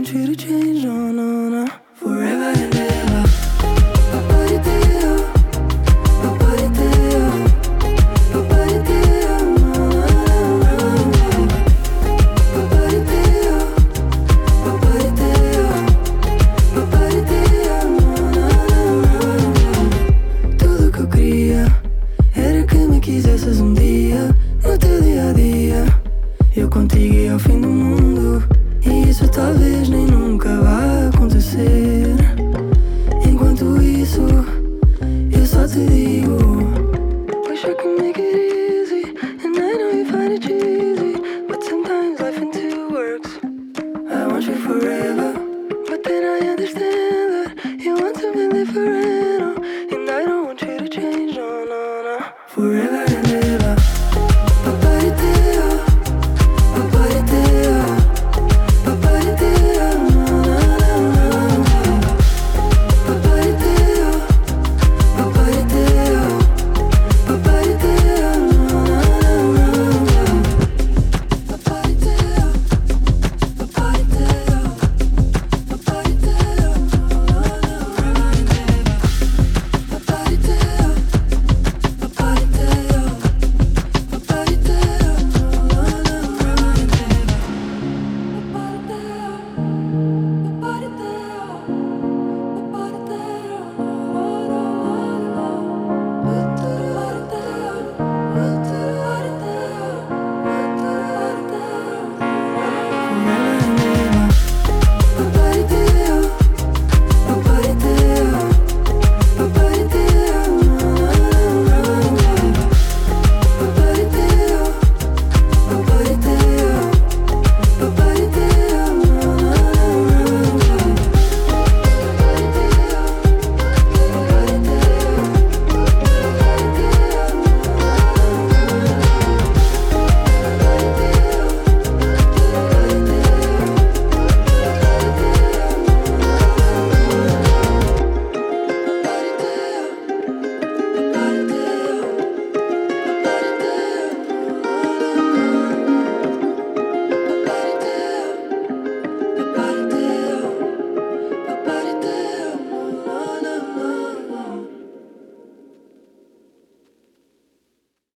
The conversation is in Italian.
want you to change, no, no, no, forever and ever. Papariteo, papariteo, papariteo, no, no, no. Papariteo, papariteo, papariteo, no, no, no. Tudo que eu queria era que me quisesses um dia, no teu dia a dia. Eu contigo e ao fim do mundo, e isso talvez nem nunca vá acontecer. Enquanto isso, eu só te digo, wish I could make it easy, and I know you find it cheesy, but sometimes life into works. I want you forever.